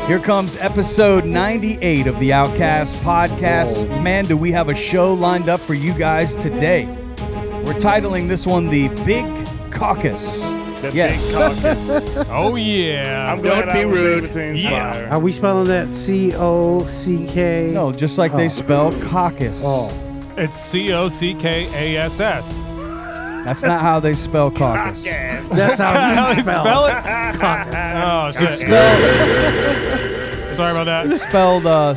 Here comes episode 98 of the Outcast podcast. Man, do we have a show lined up for you guys today. We're titling this one The Big Caucus. The Big Caucus. Oh, yeah. I'm glad Don't be I was rude. able to inspire. Are we spelling that C-O-C-K? No, just like they spell caucus. Oh. It's C-O-C-K-A-S-S. That's not how they spell caucus. Yes. That's how How you you spell, spell it. it? Caucus. Oh, shit. It's spelled, Sorry about that. spelled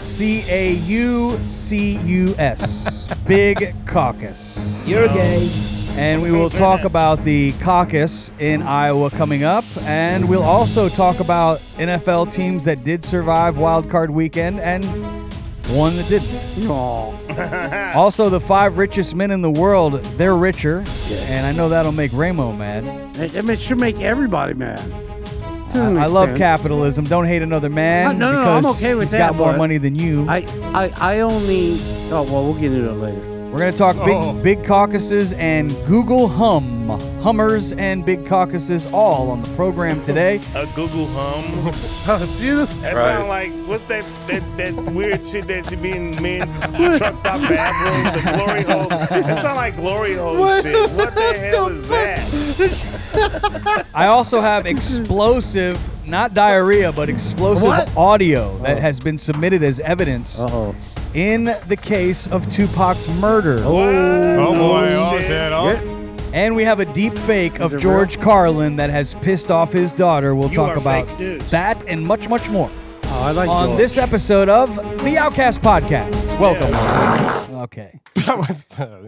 C-A-U-C-U-S. Big Caucus. You're gay. And we will talk about the caucus in Iowa coming up. And we'll also talk about NFL teams that did survive Wild Card Weekend and one that didn't. Oh. Also, the 5 richest men in the world, they're richer. Yes. And I know that'll make Ramo mad. It should make everybody mad. To an I love extent. capitalism. Don't hate another man. No, because I'm okay with he's that, got more but money than you. I only... Oh, well, we'll get into it later. We're going to talk big caucuses and Google Hummers and big caucuses all on the program today. A Google hum. Oh, Jesus. That sound like, what's that weird shit that you be in men's truck stop bathrooms, the glory hole. That sound like glory hole shit. What the hell is that? I also have explosive, not diarrhea, but explosive What? audio that has been submitted as evidence Uh-oh. in the case of Tupac's murder. Oh, boy. Oh, shit. shit. Oh. And we have a deep fake of it George Carlin that has pissed off his daughter. We'll You talk are about fake news. that and much, much more Oh, I like on George. this episode of the Outcast Podcast. Welcome. Okay. That was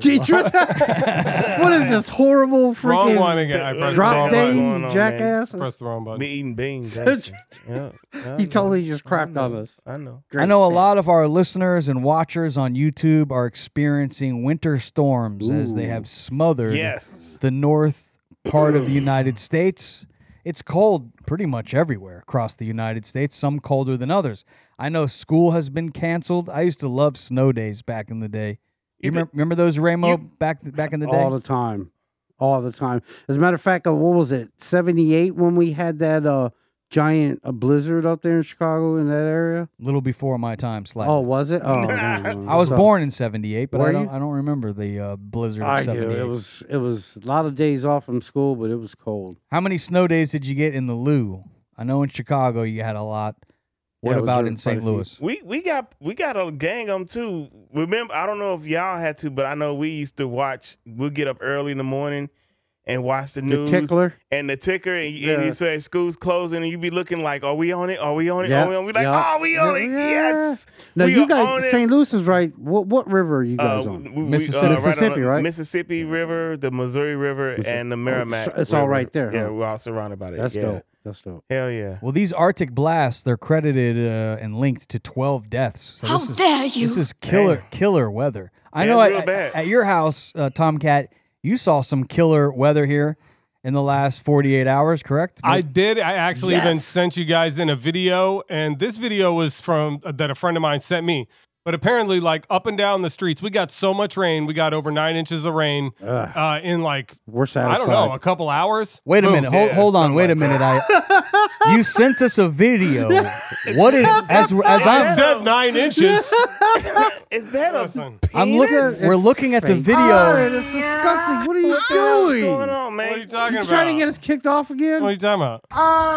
What is this horrible wrong one freaking again. I pressed the drop wrong day, button. going on, man? jackasses? Pressed the wrong button. Me eating beans. Such- Yeah. He totally just crapped on us. I know. I know a lot of our listeners and watchers on YouTube are experiencing winter storms as they have smothered Yes. the north part of the United States. It's cold pretty much everywhere across the United States, some colder than others. I know school has been canceled. I used to love snow days back in the day. You remember those, Ramo, back in the day? All the time. All the time. As a matter of fact, what was it, 78 when we had that giant blizzard up there in Chicago in that area? A little before my time, slightly. Oh, was it? Oh, no. I was born in 78, but Were I you? don't remember the blizzard of I do. 78. It was a lot of days off from school, but it was cold. How many snow days did you get in the Lou? I know in Chicago you had a lot. What Yeah, it was about really in quite St. a few. Louis? We got a gang of them too. Remember, I don't know if y'all had to, but I know we used to watch. We'll get up early in the morning and watch the news. tickler? And the ticker, and Yeah. you say school's closing, and you be looking like, "Are we on it? Are we on it? Yeah. Are we on?" We like, Yeah. "Oh, we on it! Yeah. Yes." Now, we you are on guys, it. St. Louis is right. What river are you guys on? Mississippi, right? Mississippi River, the Missouri River, and the Merrimack. it's all River. right there, Yeah, huh? we're all surrounded by it. That's yeah. dope. That's dope. Hell yeah. Well, these Arctic blasts, they're credited and linked to 12 deaths. So How dare you? This is killer weather. I Yeah, know it's real bad. at your house, Tomcat, you saw some killer weather here in the last 48 hours, correct? I did. I actually even Yes. sent you guys in a video, and this video was from that a friend of mine sent me. But apparently, like up and down the streets, we got so much rain. We got over 9 inches of rain in like We're I satisfied. don't know, a couple hours. Wait a Boom. minute. Yeah, Hold on. something Wait a like minute. You sent us a video. What is as I I'm said 9 inches. Is that a Listen, I'm looking. Penis? We're looking at the All right, video. it's disgusting. What are you What's going doing? on, man? what are you talking You about? trying to get us kicked off again? What are you talking about?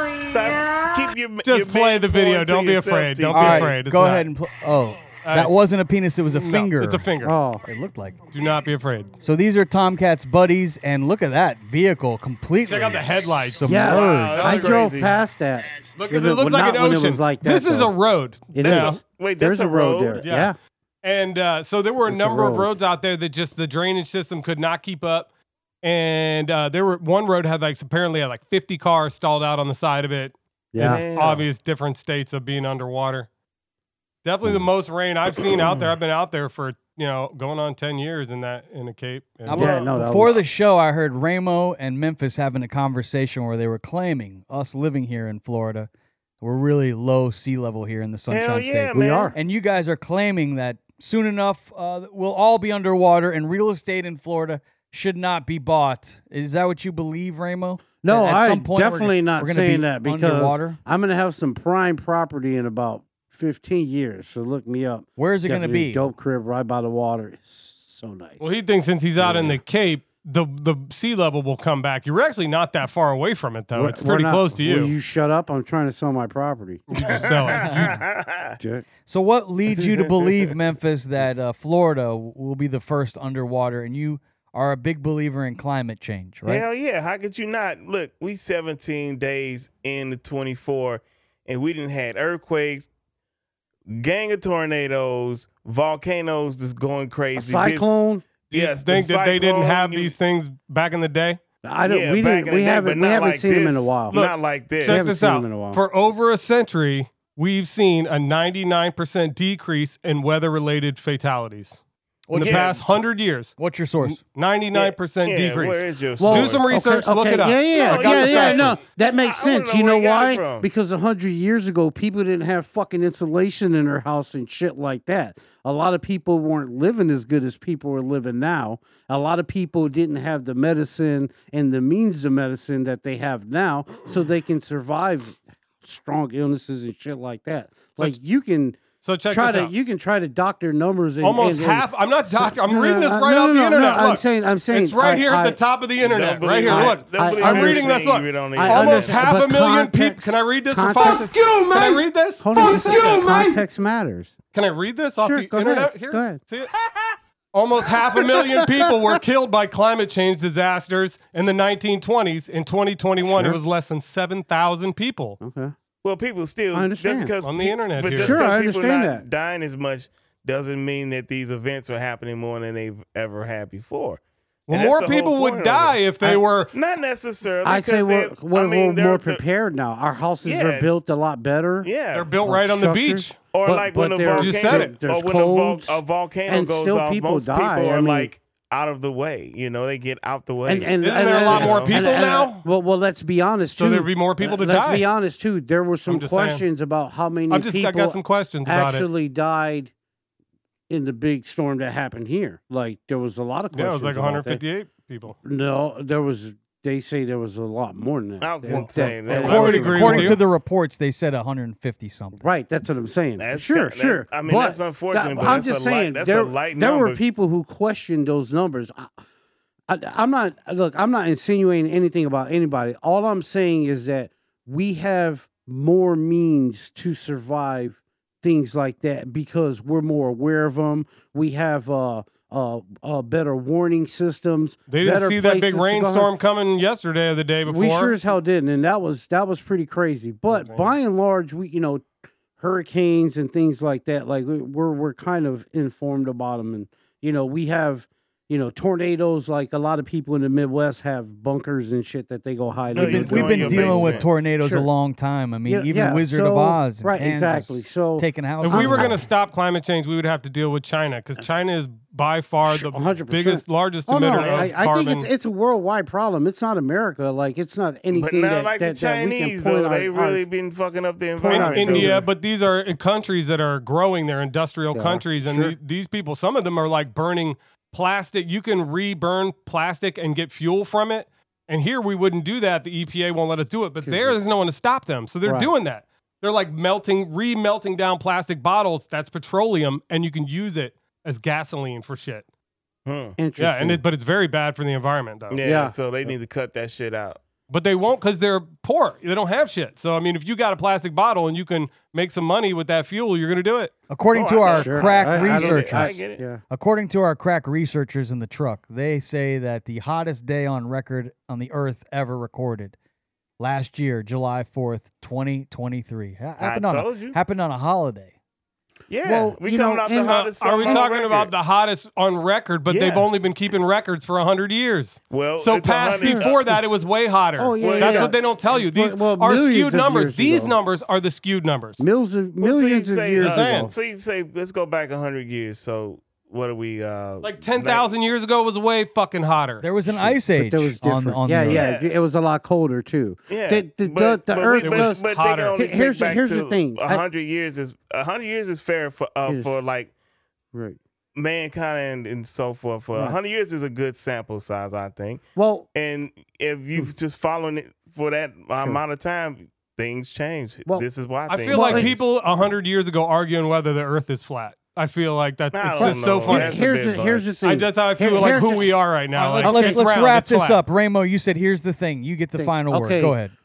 Stop. Keep your Just play the video. Don't be afraid. Don't All be right, afraid. It's go not. ahead and play. Oh, that wasn't a penis. It was a No, finger. it's a finger. Oh, It looked like. Do not be afraid. So these are Tomcat's buddies, and look at that vehicle completely. Check out the headlights. submerged. yeah. Wow, that's I drove crazy. past that. Look When at it. Looks like not an when ocean. It was like that, This is though. a road. It That's is. Wait, There's that's a road there. Yeah. Yeah. And so there were a It's a number of road. roads out there that just the drainage system could not keep up. And there were one road had apparently had like 50 cars stalled out on the side of it. Yeah. Damn. Obvious different states of being underwater. Definitely the most rain I've seen out there. I've been out there for going on 10 years in a Cape. And Now, Yeah, no, that before was- the show, I heard Ramo and Memphis having a conversation where they were claiming us living here in Florida, we're really low sea level here in the Sunshine Hell State. yeah, We man. are. And you guys are claiming that soon enough we'll all be underwater and real estate in Florida should not be bought. Is that what you believe, Ramo? No, At I some point, definitely not we're gonna saying be that because underwater? I'm going to have some prime property in about 15 years. So look me up. Where is it going to Definitely a be? dope crib right by the water. It's so nice. Well, he thinks since he's out in the Cape, the sea level will come back. You're actually not that far away from it, though. It's pretty close to you. Will you shut up? I'm trying to sell my property. You just sell it. Jack. So what leads you to believe, Memphis, that Florida will be the first underwater, and you are a big believer in climate change, right? Hell yeah. How could you not? Look, we 17 days into 24, and we didn't had earthquakes, gang of tornadoes, volcanoes just going A crazy. cyclone. Yes. Think the that they didn't cyclone, have these things back in the day? I don't. Yeah, we back didn't. in the We day, haven't. but We not haven't like seen them in a this. while. Not like this. Check haven't this seen out. them in a while. For over a century, we've seen a 99% decrease in weather-related fatalities. In the Yeah. past 100 years, What's your source? 99% Yeah, decrease. where is your Well, do source? some research. Look it up. Yeah, No, yeah, I got the yeah. stuff. No, that makes I wanna sense. know You where know you got it why? from. Because 100 years ago, people didn't have fucking insulation in their house and shit like that. A lot of people weren't living as good as people are living now. A lot of people didn't have the medicine and the means to medicine that they have now, so they can survive strong illnesses and shit like that. Like you can. So check try this to out. you can try to doctor numbers and Almost and- half. I'm not doctor. I'm No, reading no, this no, right no, off no, the no, internet. I'm Look, saying it's right here at the top of the internet. Don't Right here. believe Look. it. Don't believe I'm everything reading this. you Look. read on the I internet. Almost understand, half a but million people. context- Can I read this for context- five? Can I read this? Hold on a Fuck second. you, man. Context matters. Can I read this off Sure, the go internet? ahead. Here, Go ahead. see it? Almost 500,000 people were killed by climate change disasters in the 1920s. In 2021, Sure. it was less than 7,000 people. Okay. Well, people still I understand. just because On the internet but here. just Sure, I because people understand not that. dying as much doesn't mean that these events are happening more than they've ever had before. Well, And that's more the whole people would point of die it. if they were. Not necessarily. I'd say because we're more they're- prepared now. Our houses Yeah. are built a lot better. Yeah, They're built right on the structures. beach. or but- like but when a there- volcano, You said it. There's or when codes, a volcano and goes still off, people most die. people I are mean- like out of the way. You know, they get out the way. Isn't there a lot more people now? Well, let's be honest too. So there'd be more people to Let's die. be honest too. There were some I'm just saying. questions about how many I people got some questions about it. actually died in the big storm that happened here. Like there was a lot of Yeah, it questions. was like about that. 158 people. No, there was. They say there was a lot more than that. I wouldn't say that. I would agree with According you. to the reports, they said 150 something. Right, that's what I'm saying. That's Sure, ki- sure. I mean, But that's unfortunate, but I'm that's just a light- saying that's there, a light there were number. people who questioned those numbers. I'm not. Look, I'm not insinuating anything about anybody. All I'm saying is that we have more means to survive things like that because we're more aware of them. We have better warning systems. They didn't better see that big places to go. rainstorm coming yesterday or the day before. We sure as hell didn't, and that was pretty crazy. But by and large, we hurricanes and things like that, like we're kind of informed about them, and we have tornadoes. Like a lot of people in the Midwest have bunkers and shit that they go hide No, in. you We've just go in been your dealing with basement. tornadoes Sure. a long time. I mean, Yeah, even yeah, Wizard of so- Oz, in right, Kansas, exactly. So taking houses. If we were down. going to stop climate change, we would have to deal with China because China is by far the 100%. biggest, largest Oh no, emitter of I carbon. think it's a worldwide problem. It's not America. Like it's not But anything not that, like that, the that we can Chinese, point though. our- They really been fucking up the point in our environment. India, finger. but these are countries that are growing. They're industrial They are, countries, and sure. these people, some of them are like burning plastic. You can re-burn plastic and get fuel from it. And here we wouldn't do that. The EPA won't let us do it. But there's no one to stop them, so they're Right. doing that. They're like re-melting down plastic bottles. That's petroleum, and you can use it as gasoline for shit. Interesting. Yeah, but it's very bad for the environment, though. Yeah, Yeah. so they need to cut that shit out. But they won't because they're poor. They don't have shit. So I mean, if you got a plastic bottle and you can make some money with that fuel, you're gonna do it. According Oh, to I our know. Sure. crack I get it. researchers, I get it. Yeah. according to our crack researchers in the truck, they say that the hottest day on record on the Earth ever recorded last year, July 4th, 2023. Happened on a holiday. Yeah, Well, we you coming know, out the and, hottest. Are we summer on talking record. about the hottest on record? But they've Yeah. only been keeping records for 100 years. Well, So it's past 100 before that, it was way hotter. Oh, yeah, That's yeah. what they don't tell you. These Well, are millions skewed of numbers. years These ago. numbers are the skewed numbers. Millions of say, years saying. ago. So you say, let's go back 100 years. So what are we? Like 10,000 years ago was way fucking hotter. There was an ice age But that was different. on yeah, the yeah, Earth. it was a lot colder too. Yeah, The Earth does. but they hotter. can only Here's take back the to thing. 100 years is 100 years is fair for like Right. mankind and so forth. For Right. 100 years is a good sample size, I think. Well, And if you've just following it for that amount of time, things change. Well, this is why I things feel like change. people 100 years ago arguing whether the Earth is flat. I feel like that I it's don't just so know. funny. That's a Here's bit the much. thing. That's how I feel Here- like here's who the- we are right now. All right, Like, let's it's let's round, wrap it's this flat. up. Ramo, you said here's the thing. You get the Thing. final word. Okay. Go ahead.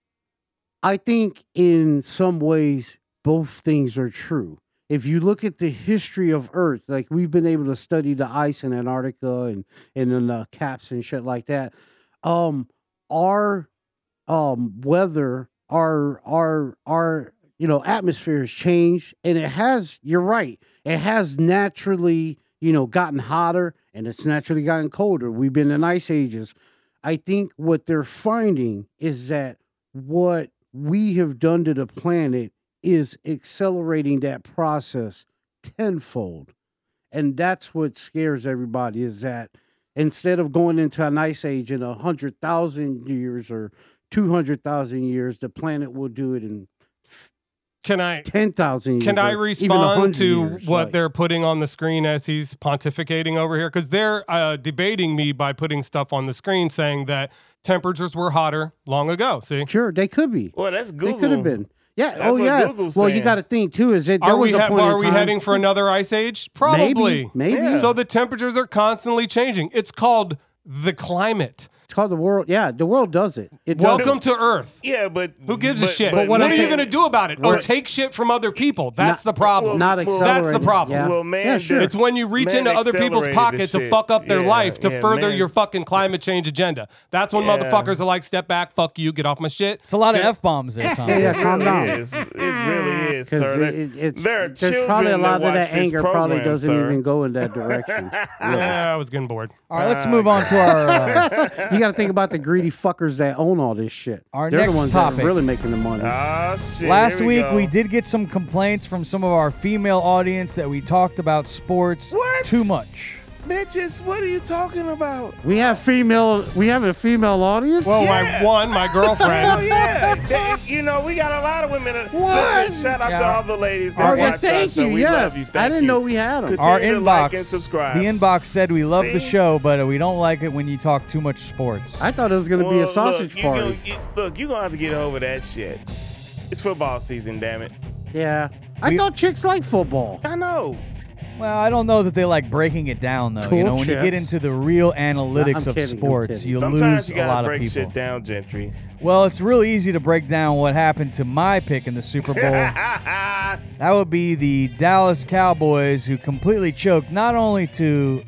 I think in some ways both things are true. If you look at the history of Earth, like we've been able to study the ice in Antarctica and in the caps and shit like that, our weather, our atmosphere has changed, and it has. You're right. It has naturally gotten hotter, and it's naturally gotten colder. We've been in ice ages. I think what they're finding is that what we have done to the planet is accelerating that process tenfold. And that's what scares everybody, is that instead of going into an ice age in 100,000 years or 200,000 years, the planet will do it in Can I 10,000 years. Can I or even respond 100 to years, what like- they're putting on the screen as he's pontificating over here? Because they're debating me by putting stuff on the screen saying that temperatures were hotter long ago. See? Sure, they could be. Well, that's Google. They could have been. Yeah. That's what Yeah. Google's Well, you saying. got to think too. Is it? There Are we, was a point in are we time- heading for another ice age? Probably. Maybe. Yeah. So the temperatures are constantly changing. It's called the climate. It's called the world. Yeah, the world does it. It does Welcome to Earth. Yeah, but Who gives a shit? But what man, are you going to do about it? Oh, We're- take shit from other people. That's the problem. Not well, accelerating. that's the problem. Yeah. Well, man, yeah, sure. It's when you reach Man into other people's accelerated pocket this to shit. fuck up their Yeah, life to yeah, further man's- your fucking climate change agenda. That's when Yeah. motherfuckers are like, step back, fuck you, get off my shit. It's a lot of Yeah. F-bombs there, Tom. Yeah, It calm really down. is. It really is, 'Cause sir. There are there's children probably a lot that of watch that this anger probably program, doesn't sir. even go in that direction. Yeah, I was getting bored. All right, let's move on to our You got to think about the greedy fuckers that own all this shit. Our They're next the ones topic. that are really making the money. Oh, shit. Last Here week go. we did get some complaints from some of our female audience that we talked about sports What? too much. Bitches, what are you talking about? We have a female audience. Well, Yeah. my Hell girlfriend. yeah. We got a lot of women. What? Listen, shout out to Yeah. all the ladies that Okay, watch our thank show. you. We Yes, love you. I Thank didn't you. know we had them. Continue Our to inbox, like and subscribe. the inbox said we love the See? show, but we don't like it when you talk too much sports. I thought it was going to be a sausage look, party. you're going to have to get over that shit. It's football season, damn it. Yeah, I We- thought chicks like football. I know. Well, I don't know that they like breaking it down, though. Cool you know, when you get chicks. into the real analytics I'm of kidding, I'm sports, kidding. you Sometimes lose you a got lot to of break people. shit down, Gentry. Well, it's real easy to break down what happened to my pick in the Super Bowl. That would be the Dallas Cowboys, who completely choked. Not only did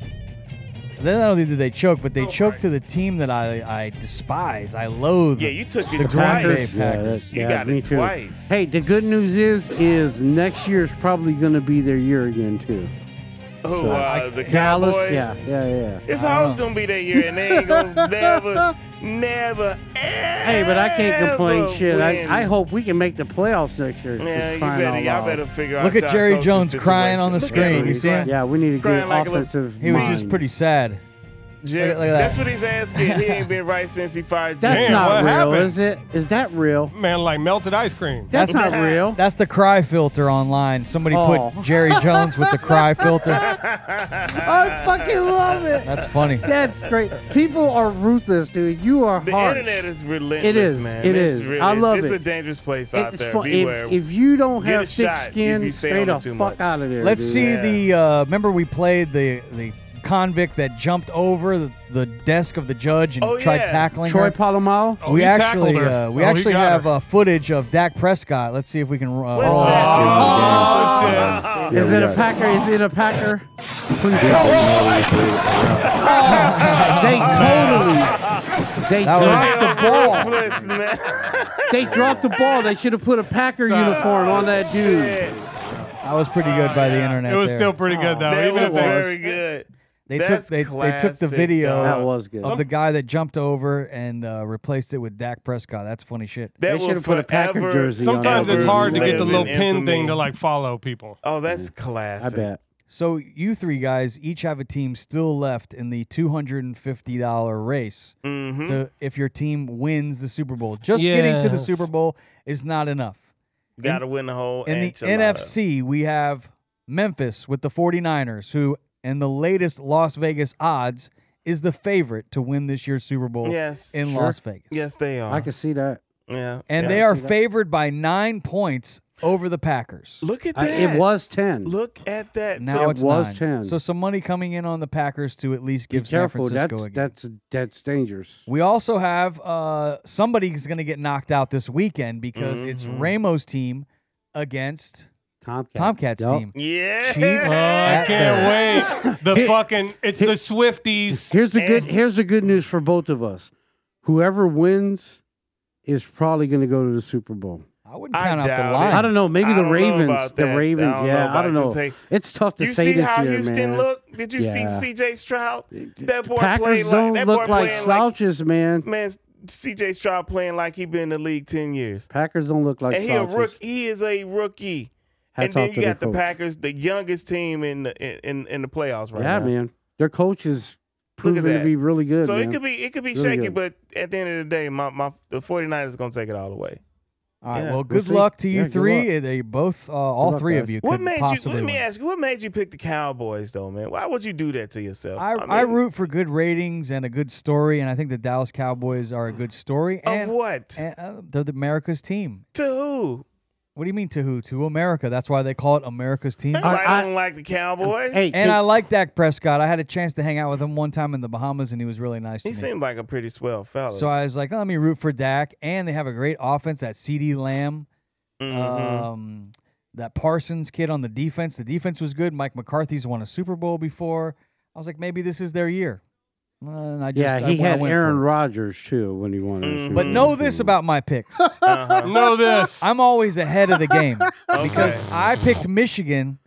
they choke, but they choked to the team that I despise. I loathe. Yeah, you took The it Green Bay twice. Packers. You got me it too. twice. Hey, the good news is next year's probably going to be their year again too. Who, the Dallas, Cowboys? yeah. It's always going to be that year, and they ain't going to never, Hey, but I can't complain. ever Shit, win. I hope we can make the playoffs next year. for Yeah, you crying better, out y'all loud. better figure out Look at y'all Jerry coaching Jones crying on the situation. Look at screen. You see him? Yeah, we need a good Crying like a little- offensive. He was mind. just pretty sad. Jer- Look at that. That's what he's asking. He ain't been right since he fired That's Damn, not what real, happened? is it? Is that real? Man, like melted ice cream. That's not real. That's the cry filter online. Somebody Oh. put Jerry Jones with the cry filter. I fucking love it. That's funny. That's great. People are ruthless, dude. You are The harsh. internet is relentless, It is. man. It It's is. Really, I love it's it. a dangerous place out It's there. fun. Beware. If you don't Get have a thick shot if skin, you stay stay on the it too fuck much. out of there. Let's dude. see Yeah. remember we played the convict that jumped over the desk of the judge and Oh, tried yeah. tackling Troy her. Polamalu. Oh, we he actually tackled her. we Oh, he actually got have her. footage of Dak Prescott. Let's see if we can roll Where's that. that? Oh, Is it a Packer? Is it a Packer? Please tell me. They That dropped the ball. Ruthless, man. They dropped the ball. They should have put a Packer uniform on that dude. Shit. That was pretty good by the internet. It was there. still pretty good though. That Even was if it- very good. They That's took they took the classic, video dog. That was good. of the guy that jumped over and replaced it with Dak Prescott. That's funny shit. That They will should've put a Packer forever- jersey on. Sometimes it's ever hard to get the live little in pin infamy. thing to like follow people. Oh, that's I classic. bet. So you three guys each have a team still left in the $250 race Mm-hmm. to if your team wins the Super Bowl. Just getting to the Yes. Super Bowl is not enough. Got to win the whole In the enchilada. NFC, we have Memphis with the 49ers, who in the latest Las Vegas odds is the favorite to win this year's Super Bowl Yes, in sure. Las Vegas. yes, they are. I can see that. Yeah, And yeah. they are see that. favored by 9 points over the Packers. Look at that. It was 10. Look at that. Now it it's was 9. 10. So some money coming in on the Packers to at least Be give San careful. Francisco a game. That's dangerous. We also have somebody's going to get knocked out this weekend because it's Ramo's team against Tomcats Yup. team. Yeah. Chiefs I at can't wait. The fucking it's the Swifties. Here's the good news for both of us. Whoever wins is probably going to go to the Super Bowl. I wouldn't I count out the doubt it. Lions. I don't know. Maybe I the don't know Ravens. about The that. Ravens. I don't know Yeah, about I don't know. Say- It's tough to You say see this how year, Houston man. look? Did you see Yeah. C.J. Stroud? That boy Packers played don't like that boy look like playing slouches, man. man. C.J. Stroud playing like he been in the league 10 years, Packers don't look like and slouches. he is a rookie. Hats and then off you to got their the coach. Packers, the youngest team in the playoffs right Yeah, now. man. Their coach is Look at proven to that. be really good. So man. it could be Really shaky, good. but at the end of the day, the 49ers are gonna take it all away. All right. Yeah. Well, We'll good see. luck to you Yeah, good three. luck. They both, all luck, three of guys. you, What could made you? possibly Let me win. ask you. What made you pick the Cowboys, though, man? Why would you do that to yourself? I root for good ratings and a good story, and I think the Dallas Cowboys are a good story. of And, what? and they're the America's team. To who? What do you mean to who? To America. That's why they call it America's team. I don't like the Cowboys. Hey, And I like Dak Prescott. I had a chance to hang out with him one time in the Bahamas, and he was really nice to He me. seemed like a pretty swell fella. So I was like, let me root for Dak. And they have a great offense at CeeDee Lamb. Mhm. That Parsons kid on the defense. The defense was good. Mike McCarthy's won a Super Bowl before. I was like, maybe this is their year. And I just, yeah, I he had went for Aaron it. Rodgers too when he won. Mm. But know this about my picks. Know this. I'm always ahead of the game because Okay. I picked Michigan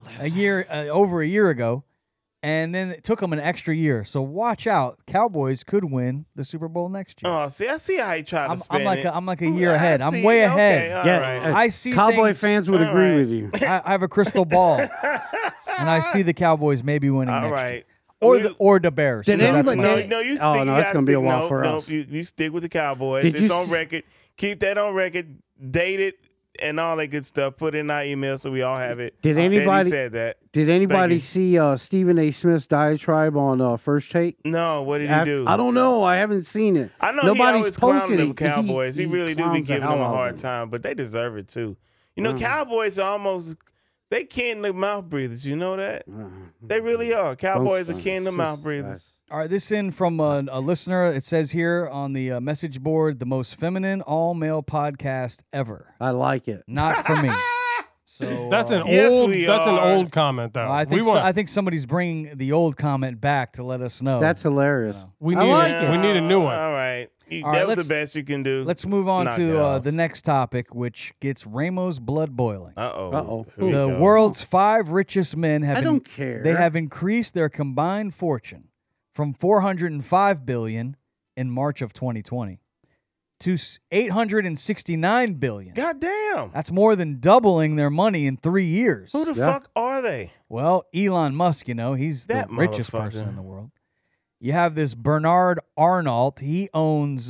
over a year ago, and then it took them an extra year. So watch out, Cowboys could win the Super Bowl next year. Oh, see, I see how he tried to spin it. I'm like a year ahead. I'm see. way Okay, ahead. all Yeah, right. I see Cowboy things- fans would All agree right. with you. I have a crystal ball, and I see the Cowboys maybe winning All next right. year. Or the Bears. Did because that's anybody- my- did- No, you Oh, stick. no, you that's gotta gonna be a stick- while no, for no, us. You stick with the Cowboys. Did It's you on s- record. Keep that on record. Date it and all that good stuff. Put it in our email so we all have it. Did that anybody- he said that? Did Thank anybody you. see Stephen A. Smith's diatribe on First Take? No. What did he do? I don't know. I haven't seen it. I know Nobody's he always clowns posted them it. Cowboys. He really do be clowns the giving hell them a out of hard them. time, but they deserve it too. You know, Cowboys are almost they kin the mouth breathers. You know that? They really are. Cowboys are Don't kin the stun. mouth It's breathers. just- All right, this in from a listener. It says here on the message board, the most feminine all-male podcast ever. I like it. Not for me. So That's an Yes, old. we That's an are. old comment, though. I think we want. I think somebody's bringing the old comment back to let us know. That's hilarious. we I need. like a, it. we need a new one. All right. All That right, was the best you can do. Let's move on Knock it to off. the next topic, which gets Ramo's blood boiling. Uh-oh. Uh-oh. Here we The go. world's 5 richest men have I don't care. They have increased their combined fortune from $405 billion in March of 2020 to $869 billion. God damn. That's more than doubling their money in 3 years. Who the Yeah. fuck are they? Well, Elon Musk, he's That the richest motherfucker. person in the world. You have this Bernard Arnault. He owns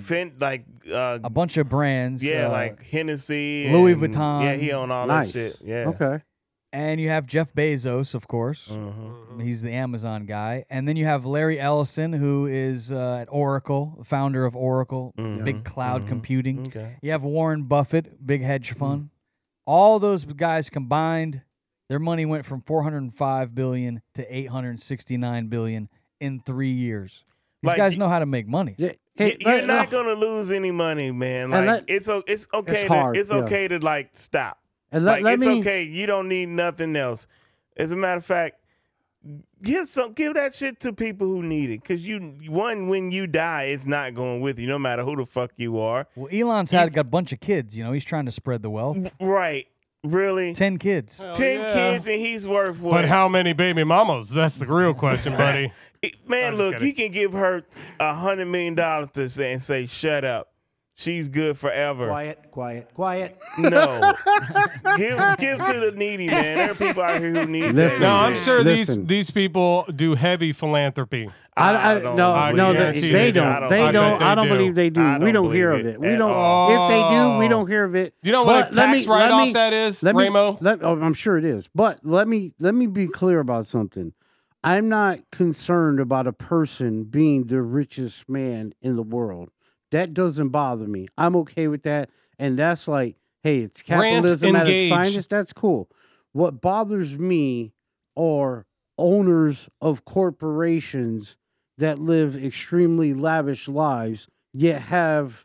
a bunch of brands. like Hennessy, Louis and- Vuitton. Yeah, he own all Nice. that shit. Yeah. Okay. And you have Jeff Bezos, of course. Mhm. He's the Amazon guy. And then you have Larry Ellison, who is at Oracle, founder of Oracle, big cloud computing. Okay. You have Warren Buffett, big hedge fund. All those guys combined, their money went from $405 billion to $869 billion in 3 years. These Like, guys know how to make money. Yeah. Hey, You're not gonna lose any money, man. And Like let- it's okay. It's hard, It's yeah. okay to like stop. And Like let it's me, okay. You don't need nothing else. As a matter of fact, give that shit to people who need it. Cause when you die, it's not going with you, no matter who the fuck you are. Well, Elon's got a bunch of kids. He's trying to spread the wealth. Right? Really? 10 kids. 10 yeah. kids and he's worth what? But how many baby mamas? That's the real question, buddy. Man, I'm look, just you can give her $100 million to say shut up. She's good forever. Quiet. No, give to the needy, man. There are people out here who need Listen. that. No, I'm shit. sure Listen. these people do heavy philanthropy. I don't no, believe no, that they, shit. they I don't. don't They believe don't. it. I don't do. believe they do. I We don't don't hear believe of it it. We at don't. all. If they do, we don't hear of it. You know what But a tax write-off that is, let me- Ramo? I'm sure it is. But let me be clear about something. I'm not concerned about a person being the richest man in the world. That doesn't bother me. I'm okay with that. And that's like, hey, it's capitalism at its engage. finest. That's cool. What bothers me are owners of corporations that live extremely lavish lives, yet have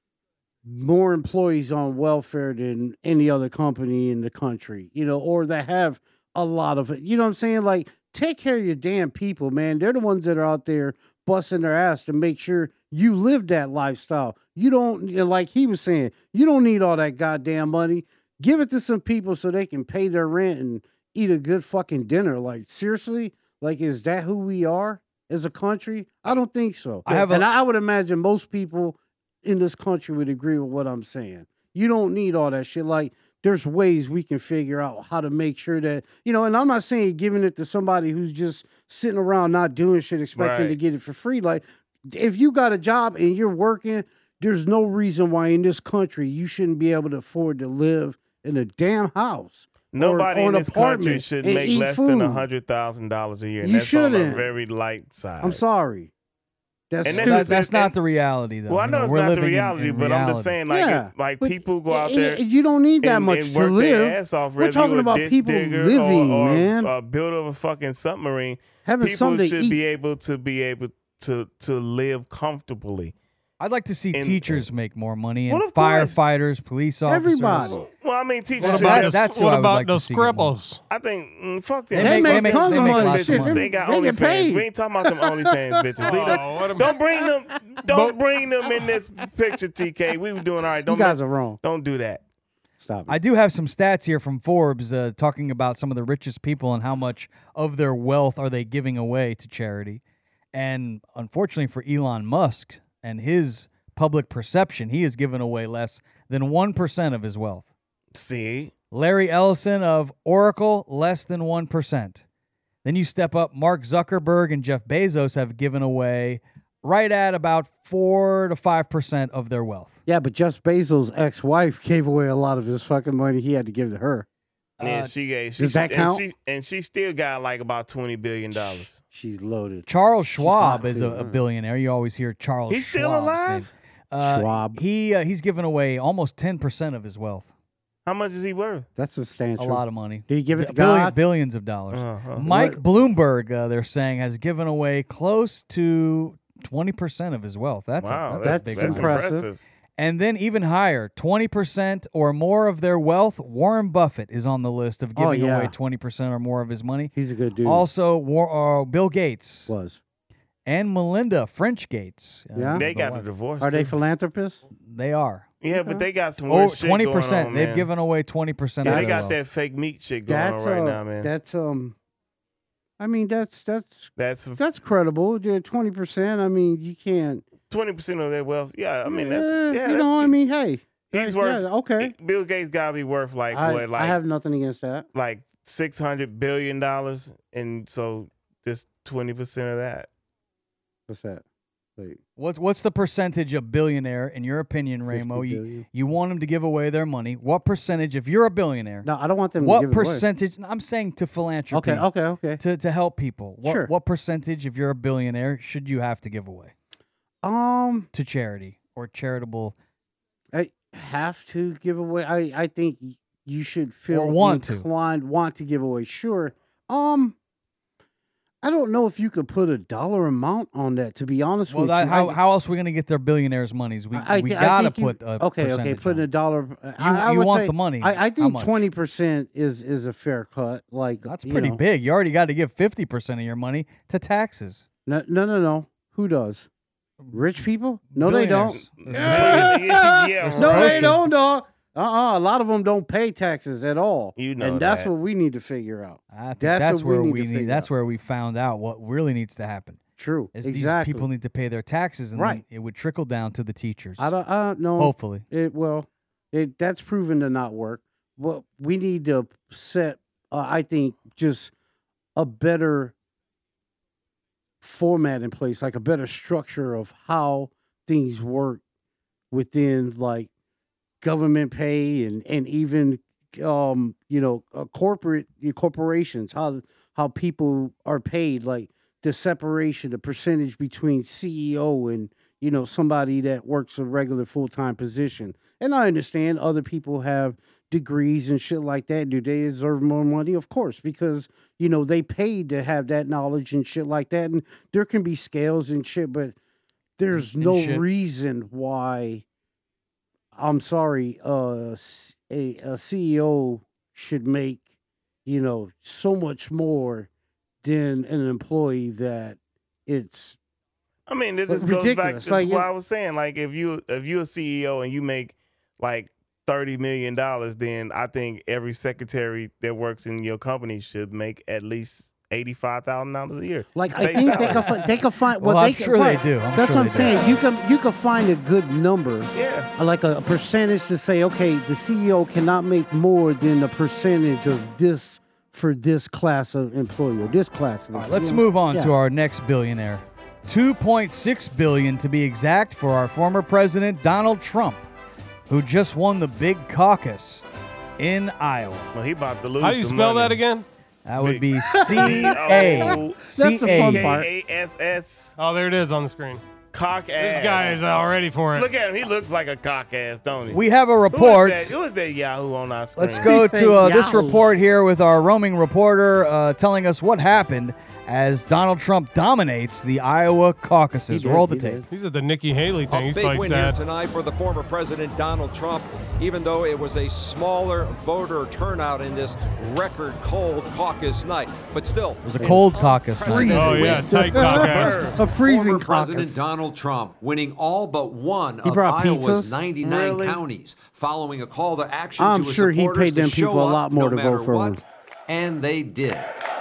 more employees on welfare than any other company in the country, or that have a lot of it. You know what I'm saying? Like, take care of your damn people, man. They're the ones that are out there busting their ass to make sure you live that lifestyle. You don't, like he was saying, you don't need all that goddamn money. Give it to some people so they can pay their rent and eat a good fucking dinner. Like, seriously? Like, is that who we are as a country? I don't think so. I would imagine most people in this country would agree with what I'm saying. You don't need all that shit. Like, there's ways we can figure out how to make sure that, and I'm not saying giving it to somebody who's just sitting around not doing shit, expecting to get it for free. Like, if you got a job and you're working, there's no reason why in this country you shouldn't be able to afford to live in a damn house. Nobody or in an this country apartment should and make eat less food. than $100,000 a year. And You that's on a shouldn't. very light side. I'm sorry. That's And stupid. That's not the reality, though. Well, I know it's we're not the living in reality, but I'm just saying, like, Yeah, but people go out there. You don't need that and, much and to work live. their ass off. We're Whether talking you a about ditch people digger living, or man. build of a fucking submarine. Having People something to should eat. be able to live comfortably. I'd like to see teachers make more money, Well, and of course. firefighters, police officers. Everybody. Well, I mean, teachers. What should about, have- that's who what I would about like to those see get more. scribbles? I think fuck They them. They make- make tons they of make money. lots of Shit, money. They got they get OnlyFans. paid. We ain't talking about them OnlyFans bitches. Leave them- Oh, what a- don't bring them. Don't bring them in this picture, TK. We were doing all right. You Don't guys are wrong. don't do that. Stop it. I do have some stats here from Forbes talking about some of the richest people and how much of their wealth are they giving away to charity. And unfortunately for Elon Musk and his public perception, he has given away less than 1% of his wealth. See, Larry Ellison of Oracle, less than 1%. Then you step up, Mark Zuckerberg and Jeff Bezos have given away right at about 4 to 5% of their wealth. Yeah, but Jeff Bezos' ex-wife gave away a lot of his fucking money he had to give to her. yeah, she gave. does that count? And she still got like about $20 billion. She's loaded. Charles Schwab hot is too, a huh? billionaire. You always hear Charles He's still Schwab's alive? name. Schwab. He's given away almost 10% of his wealth. How much is he worth? That's substantial. A lot of money. Did he give it to Billion- God? Billions of dollars. Uh-huh. Mike Bloomberg, they're saying, has given away close to 20% of his wealth. That's Wow, a that's big that's number. impressive. And then even higher, 20% or more of their wealth. Warren Buffett is on the list of giving yeah. away 20% or more of his money. He's a good dude. Also, Bill Gates was. and Melinda French Gates. Yeah? They the got a wife. divorce. Are they too. philanthropists? They are. Yeah, but they got some Oh, weird shit 20%. going on, They've man. given away 20% Yeah, of they their got wealth. that fake meat shit going That's on right now, man. I mean, that's That's credible. 20%. I mean, you can't. 20% of their wealth. Yeah, I mean that's you yeah. know, I mean, hey, he's yeah, worth. okay. Bill Gates gotta be worth like what? Like I have nothing against that. like $600 billion, and so just 20% of that. What's that? Like, What's the percentage of billionaire, in your opinion, 50 Ramo? billion? You want them to give away their money. What percentage, if you're a billionaire, no, I don't want them to what give it away. percentage? I'm saying to philanthropy. Okay. To help people. Sure. What percentage, if you're a billionaire, should you have to give away to charity or charitable? I have to give away. I think you should feel Or want to. inclined, want to give away. Sure. I don't know if you could put a dollar amount on that. To be honest Well, with you, how else are we going to get their billionaires' monies? We I gotta think you- put a okay, percentage putting on a it. dollar. I you would want say, the money. I How think much? 20% is a fair cut. Like That's you pretty know. big. You already got to give 50% of your money to taxes. No. Who does? Rich people? No, they don't. Billionaires. Yeah, They're No, supposed they to. don't, dog. A lot of them don't pay taxes at all. You know and that's that. what we need to figure out. I think That's that's what we where need we to need. figure That's out. where we found out what really needs to happen. True. Is Exactly. these people need to pay their taxes, and Right. then it would trickle down to the teachers. I don't know. Hopefully, That's proven to not work. Well, we need to set, I think, just a better format in place, like a better structure of how things work within like government pay and even corporations, how how people are paid, like the separation, the percentage between CEO and, you know, somebody that works a regular full-time position. And I understand other people have degrees and shit like that. Do they deserve more money? Of course, because, you know, they paid to have that knowledge and shit like that. And there can be scales and shit, but there's no reason why, I'm sorry, a CEO should make, you know, so much more than an employee that it's. I mean, this goes back to what I was saying. Like, if you're a CEO and you make like $30 million, then I think every secretary that works in your company should make at least $85,000 a year. Like, I think they can find. Well, I'm sure they do. That's what I'm saying. You can find a good number. Yeah. Like a percentage to say, okay, the CEO cannot make more than a percentage of this for this class of employee or this class of. All right, let's move on to our next billionaire. $2.6 billion to be exact for our former president Donald Trump, who just won the big caucus in Iowa. Well, he about to lose. How do you spell that again? That would be C-A-C-A. That's the fun part. K-A-S-S. Oh, there it is on the screen. Cock ass. This guy is all ready for it. Look at him. He looks like a cock ass, don't he? We have a report. Who is that Yahoo on our screen? Let's go to this report here with our roaming reporter telling us what happened as Donald Trump dominates the Iowa caucuses. Roll the tape. He's at the Nikki Haley thing. He's big probably win sad. here tonight for the former President Donald Trump, even though it was a smaller voter turnout in this record cold caucus night. But still, it was a cold caucus. Oh, yeah, tight caucus. A freezing former caucus. President Donald Trump winning all but one He of brought Iowa's pizzas? 99 Really? counties, following a call to action I'm to his sure he supporters paid them to people show a up lot more no to vote matter for what, him. and they did.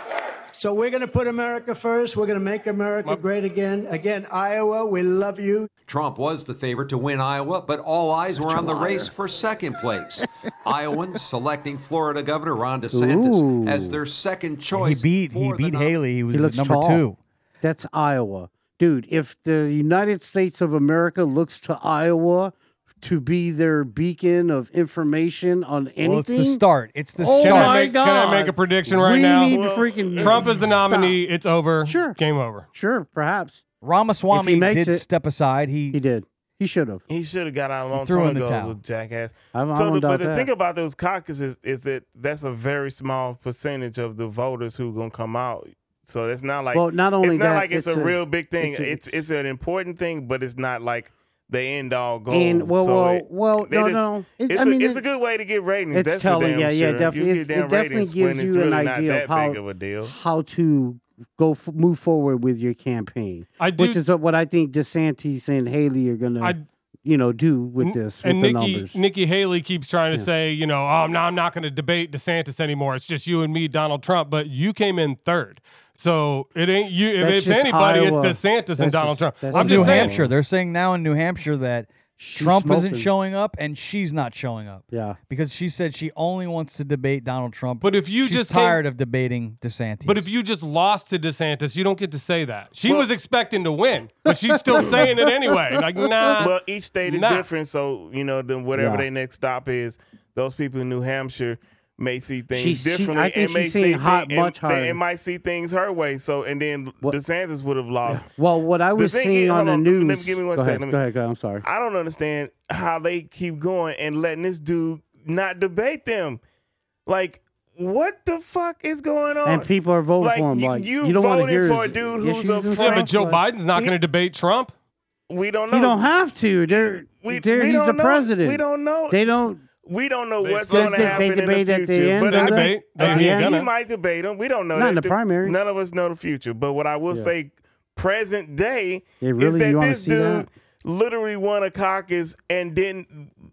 So we're going to put America first. We're going to make America great again. Again, Iowa, we love you. Trump was the favorite to win Iowa, but all eyes were on the race for second place. Iowans selecting Florida Governor Ron DeSantis as their second choice. He beat Haley. He was looks number tall. 2. That's Iowa. Dude, if the United States of America looks to Iowa to be their beacon of information on anything. Well, it's the start. It's the Oh start. my Can I make a prediction right we now? Need to freaking Trump is the stop. nominee. It's over. Sure. Game over. Sure, perhaps. If he Ramaswamy makes did it- step aside. He did. He should have. He should have got out a long threw time in the ago, towel. little jackass. I don't But doubt the that. thing about those caucuses is that that's a very small percentage of the voters who gonna come out. So it's not like Well, not only it's not that, like it's a real big thing. it's It's an important thing, but it's not like the end all goal. And So no. It's a good way to get ratings. It's That's telling, for damn yeah, sure. definitely. You get damn It definitely ratings when gives it's you an really not idea that of how big of a deal. how to move forward with your campaign, which is what I think DeSantis and Haley are gonna, do with this. And with the numbers. Nikki Haley keeps trying to say, I'm not going to debate DeSantis anymore. It's just you and me, Donald Trump. But you came in third. So it ain't you. If just anybody, Iowa. it's DeSantis and Donald Trump. that's I'm New just saying. Hampshire. They're saying now in New Hampshire that She's Trump isn't smoking. showing up and she's not showing up. Yeah. Because she said she only wants to debate Donald Trump. But if you she's just tired of debating DeSantis. But if you just lost to DeSantis, you don't get to say that. She was expecting to win, but she's still saying it anyway. Like, nah. Well, each state is different, so then whatever Yeah. their next stop is, those people in New Hampshire may see things I differently think and may she's see seeing hot things, much higher. and might see things her way. So and then DeSantis would have lost. Well, what I was thing seeing is- on the hold on, news. let me give me one go second. ahead. Go ahead. I'm sorry. I don't understand how they keep going and letting this dude not debate them. Like, what the fuck is going on? And people are voting Like, for him. you- Like you don't want to voted hear for his a dude issues who's a and friend. Yeah, stuff, but Joe but Biden's not going to debate Trump. we don't know. You don't have to. We He's don't the know. president. We don't know. They don't. We don't know what's Because going to they happen in debate the at the future. end, But They don't debate. They At the ain't end? he gonna. might debate him. We don't know. Not that. in the primary. None of us know the future. But what I will say, present day, Yeah, is really? that You wanna this see dude that? literally won a caucus and didn't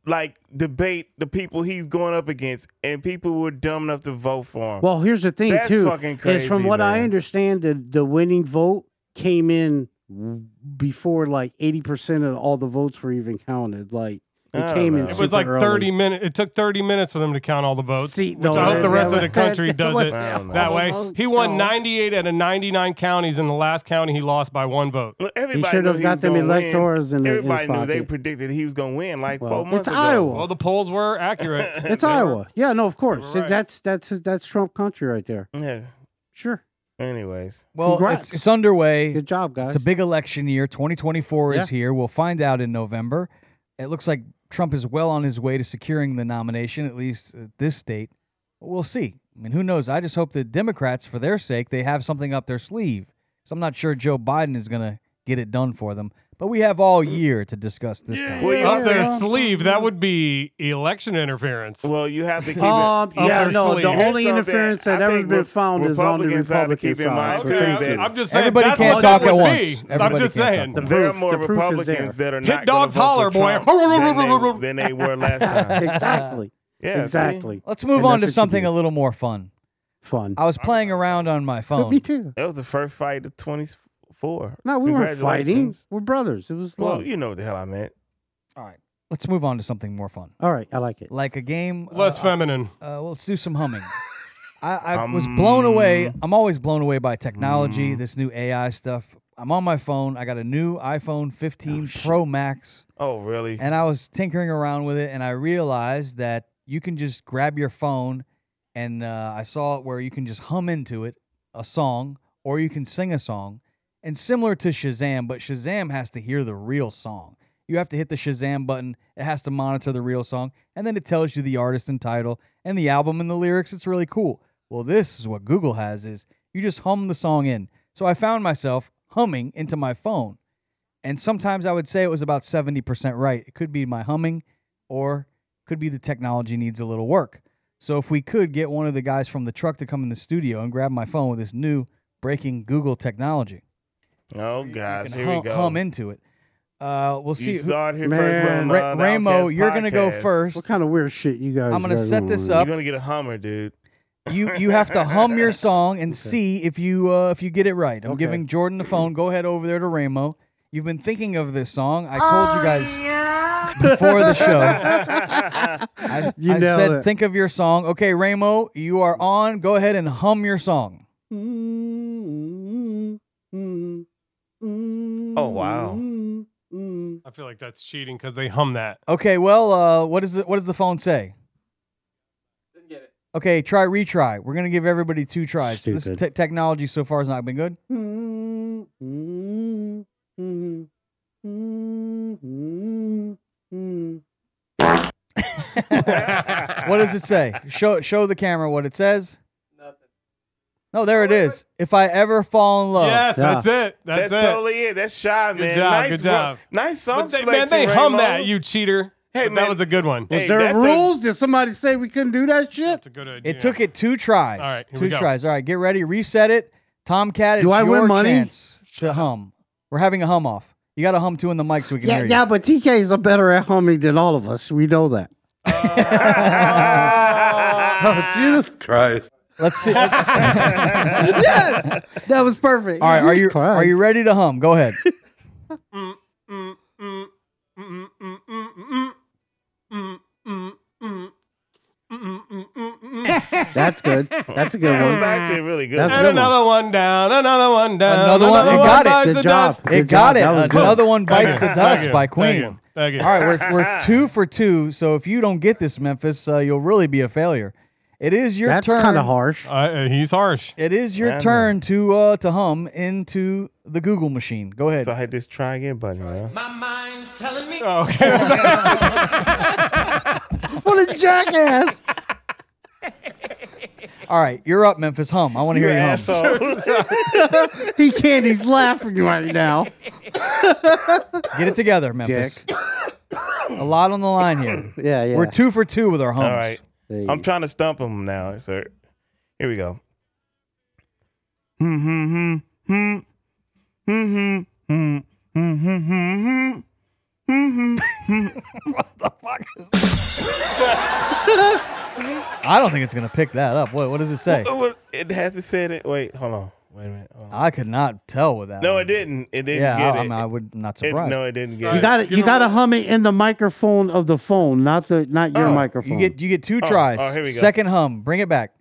debate the people he's going up against, and people were dumb enough to vote for him. Well, here's the thing That's too. fucking Is crazy, from what I man. understand, the winning vote came in before 80% of all the votes were even counted. Like I it don't came in. know. It was super like early. 30 minutes. It took 30 minutes for them to count all the votes. See, which no, I hope the rest of the that- country does it I don't know. that way. votes, He won no. 98 out of 99 counties. In the last county, he lost by 1 vote. Look, everybody should knew have he got was them gonna win. electors in the- in his Everybody knew they pocket. predicted he was going to win like Well, 4 months it's ago. Iowa. Well, the polls were accurate. It's Iowa. Yeah, no, of course. You're right. That's Trump country right there. Yeah. Sure. Anyways. Well, it's underway. Good job, guys. It's a big election year. 2024 is here. We'll find out in November. It looks like Trump is well on his way to securing the nomination, at least at this state. We'll see. I mean, who knows? I just hope the Democrats, for their sake, they have something up their sleeve. So I'm not sure Joe Biden is going to get it done for them. But we have all year to discuss this time. Up their sleeve, that would be election interference. Well, you have to keep it. The only interference that ever been found is on the Republican side. I'm just saying. Everybody can't talk at once. I'm just saying. There are more Republicans that are not hit dogs holler, boy, than they were last time. Exactly. Yeah, exactly. See? Let's move on to something a little more fun. I was playing around on my phone. Me too. That was the first fight of 24. No, we weren't fighting. We're brothers. It was love. Well, you know what the hell I meant. All right. Let's move on to something more fun. All right. I like it. Like a game. Less feminine. Well, let's do some humming. I was blown away. I'm always blown away by technology, this new AI stuff. I'm on my phone. I got a new iPhone 15 Pro Max. Oh, really? And I was tinkering around with it, and I realized that you can just grab your phone, and I saw it where you can just hum into it a song, or you can sing a song. And similar to Shazam, but Shazam has to hear the real song. You have to hit the Shazam button. It has to monitor the real song. And then it tells you the artist and title and the album and the lyrics. It's really cool. Well, this is what Google has is you just hum the song in. So I found myself humming into my phone. And sometimes I would say it was about 70% right. It could be my humming or could be the technology needs a little work. So if we could get one of the guys from the truck to come in the studio and grab my phone with this new breaking Google technology. Oh, gosh. Here we go. Hum into it. We'll see. You saw it here first on Ramo, you're going to go first. What kind of weird shit you guys I'm going to set this up. You're going to get a hummer, dude. You have to hum your song and see if you get it right. I'm giving Jordan the phone. Go ahead over there to Ramo. You've been thinking of this song. I told you guys before the show. I said, think of your song. Okay, Ramo, you are on. Go ahead and hum your song. Oh, wow. I feel like that's cheating because they hum that. Okay, well, what does the phone say? Didn't get it. Okay, retry. We're going to give everybody 2 tries. This technology so far has not been good. What does it say? Show the camera what it says. No, there it is. If I ever fall in love. Yes, that's it. That's it. Totally it. That's shy, man. Good job. Nice song selection, man, they hum Ramo. that, you cheater. Hey, man, that was a good one. Was there rules? Did somebody say we couldn't do that shit? That's a good idea. It took it 2 tries. All right, two tries. All right, get ready. Reset it. Tomcat, it's do I your win money? chance to hum. We're having a hum off. You got to hum 2 in the mic so we can hear you. Yeah, but TK's better at humming than all of us. We know that. Oh, Jesus Christ. Let's see. Yes, that was perfect. All right, are you ready to hum? Go ahead. That's good. That's a good That one. was actually really good. That's And another one down, another one down. Another one. It got it. Good job. It got it. That was good. Another one bites the dust by Thank Queen. you. All right, we're 2 for 2. So if you don't get this, Memphis, you'll really be a failure. It is your turn. That's kind of harsh. He's harsh. It is your turn to hum into the Google machine. Go ahead. So I had this try again button, right? My mind's telling me. Oh, okay. What a jackass. All right, you're up, Memphis. Hum. I want to hear you hum. He can't. He's laughing right now. Get it together, Memphis. Dick. A lot on the line here. Yeah. We're 2 for 2 with our hums. All right. I'm trying to stump him now, sir. Here we go. What the fuck is this? I don't think it's going to pick that up. What does it say? It has to say that. Wait, hold on. Wait a minute. I could not tell with that. No, it didn't. It didn't Yeah, get I it. mean, I would not surprised. No, it didn't get it. You got to hum it in the microphone of the phone, not your microphone. You get 2 tries. Oh, here we go. Second hum. Bring it back.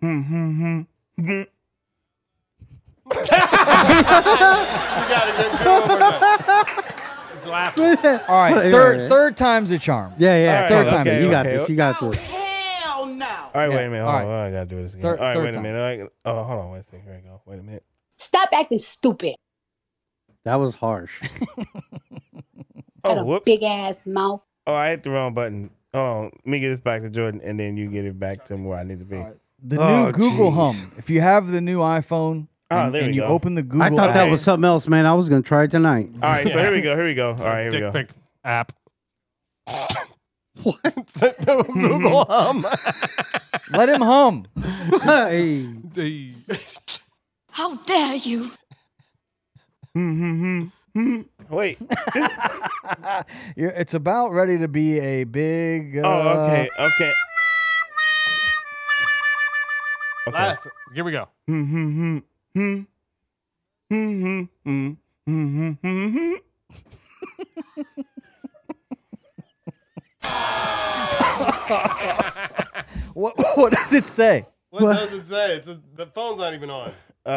All right, third time's a charm. Yeah. Third Third time. okay, You got okay. this. You got this. Hell no. All right, wait a minute. Hold on. I got to do this again. Third wait a time. minute. Hold on. Wait a second. Here we go. Wait a minute. Stop acting stupid. That was harsh. Oh, whoops. Big ass mouth. Oh, I hit the wrong button. Hold on. Let me get this back to Jordan, and then you get it back to where I need to be. The new Google Home. If you have the new iPhone and you open the Google I thought that was something else, man. I was going to try it tonight. All right, so here we go. All right, here we go. Dick pic app. What? Google Hum. Let him hum. Hey. How dare you? Wait. It's about ready to be a big. Okay. Here we go. What does it say? What does it say? The phone's not even on.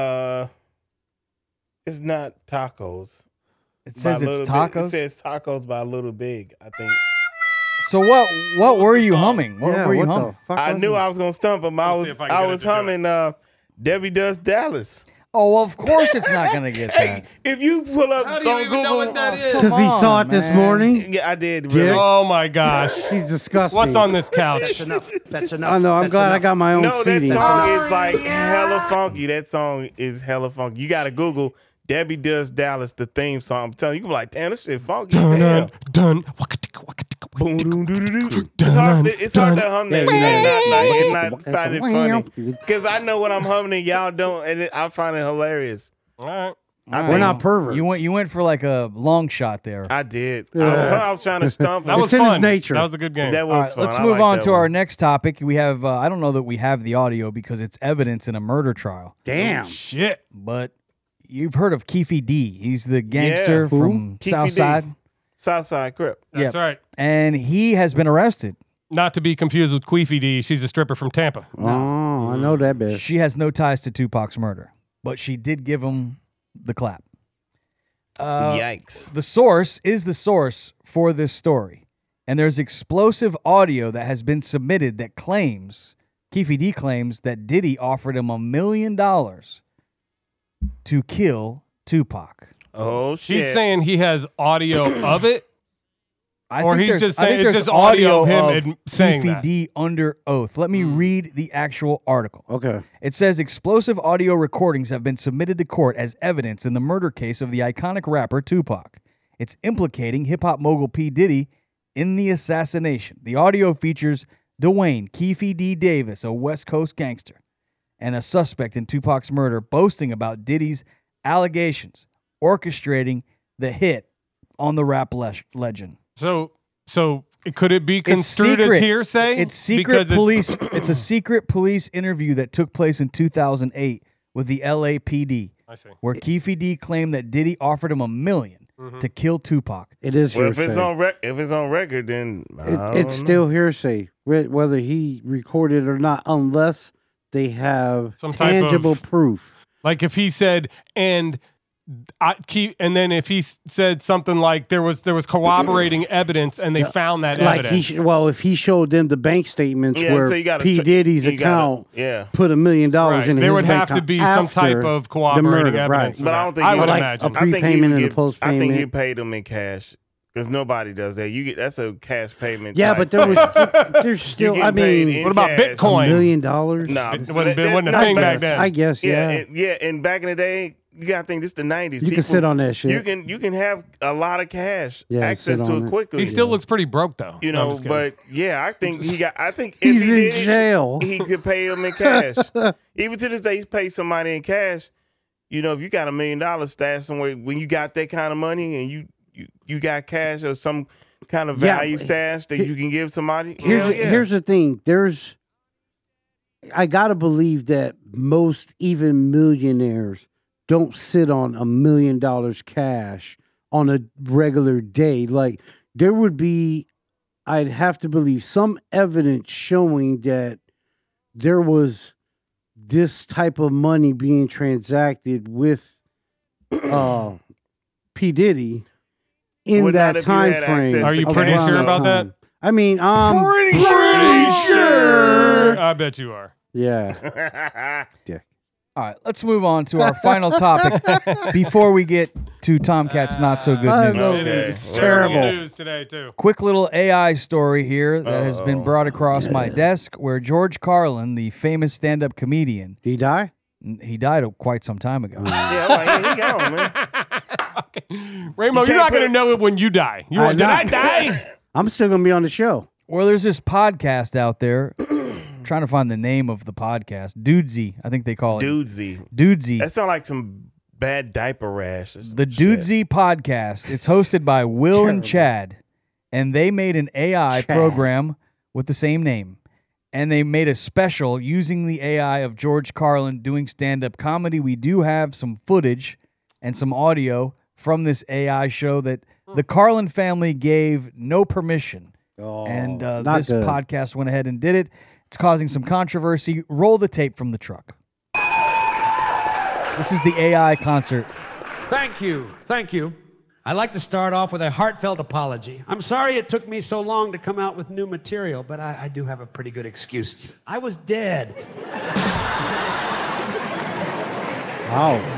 It's not tacos. It says it's tacos. It says tacos by Little Big, I think. So what were you humming? What were you humming? I knew I was gonna stump him. I was humming Debbie Does Dallas. Oh, well, of course it's not gonna get that. If you pull up on Google, know what that is? Because he saw it this morning. Yeah, I did. Really. Oh my gosh. He's disgusting. What's on this couch? That's enough. That's enough. I know. I'm glad I got my own No, that seating. song is like hella funky. That song is hella funky. You gotta Google Debbie Does Dallas, the theme song. I'm telling you, you be like, damn, this shit funky as hell. Done. Boom, doom, doo, doo, doo. It's hard to hum that. You're not find it funny. Because I know what I'm humming and y'all don't, and I find it hilarious. All right. We're not perverts. You went for like a long shot there. I did. I was trying to stump him. That was It's in fun. his nature. That was a good game. That was fun. Let's I move like on that to one. our next topic. We have I don't know that we have the audio because it's evidence in a murder trial. Damn. Shit. But you've heard of Keefe D. He's the gangster Yeah. from Keefe D. Southside. Southside Crip. That's right. And he has been arrested. Not to be confused with Queefy D. She's a stripper from Tampa. Oh, I know that bitch. She has no ties to Tupac's murder, but she did give him the clap. Yikes. The source is the source for this story. And there's explosive audio that has been submitted that claims, Keefe D claims that Diddy offered him $1 million to kill Tupac. Oh, shit. She's saying he has audio of it. I think just I saying think it's there's just audio of him of saying Keefe that. D under oath. Let me read the actual article. Okay. It says explosive audio recordings have been submitted to court as evidence in the murder case of the iconic rapper Tupac. It's implicating hip-hop mogul P. Diddy in the assassination. The audio features Dwayne Keefe D. Davis, a West Coast gangster, and a suspect in Tupac's murder boasting about Diddy's allegations, orchestrating the hit on the rap legend. So could it be construed as hearsay? It's secret police. It's a secret police interview that took place in 2008 with the LAPD. I see. Where Keefe D claimed that Diddy offered him $1 million to kill Tupac. It is Well, hearsay. if it's on record, then It's still hearsay, whether he recorded or not, unless they have Some type tangible of- proof. Like if he said, and then if he said something like there was corroborating evidence and they found that Like evidence. if he showed them the bank statements where so you gotta P. Diddy's account put $1 million Right. in There his would bank have to account be some type after of the corroborating murder, evidence. right. for But that. I don't think I you would like imagine. a prepayment and a post I think payment. he paid them in cash because nobody does that. You get that's a cash payment. Yeah, type. but there's still. You I get paid mean, in What about cash. Bitcoin? $1 million. Nah, It wasn't a thing back then. I guess. Yeah. And back in the day, you gotta think this is the 90s. You can sit on that shit. You can have a lot of cash, Yeah, access sit to on it it. quickly. He still looks pretty broke though. You No, I'm know, just kidding. but yeah, I think he got. I think if He's he in did it, jail. he could pay him in cash. Even to this day, he's paid somebody in cash. You know, if you got $1 million stashed somewhere, when you got that kind of money and you got cash or some kind of value stash that you can give somebody. Here's the thing. I gotta believe that most even millionaires don't sit on $1 million cash on a regular day. Like there would be, I'd have to believe some evidence showing that there was this type of money being transacted with P. Diddy in Well, that not if you time had frame. access Are you to pretty cash. sure about that? I mean, Pretty sure. I bet you are. yeah. Dick. All right, let's move on to our final topic before we get to Tomcat's not so good news. It's terrible news today too. Quick little AI story here that has been brought across my desk where George Carlin, the famous stand-up comedian. Did he die? He died quite some time ago. Yeah, like, he gone, man. Rainbow, you're not going to know it when you die. Did I die? I'm still going to be on the show. Well, there's this podcast out there. Trying to find the name of the podcast. Dudesy, I think they call it. Dudesy. That sounds like some bad diaper rash. The Dudesy podcast. It's hosted by Will and Chad. And they made an AI program with the same name. And they made a special using the AI of George Carlin doing stand-up comedy. We do have some footage and some audio from this AI show that the Carlin family gave no permission. And this podcast went ahead and did it. It's causing some controversy. Roll the tape from the truck. This is the AI concert. Thank you. Thank you. I'd like to start off with a heartfelt apology. I'm sorry it took me so long to come out with new material, but I do have a pretty good excuse. I was dead. Ouch.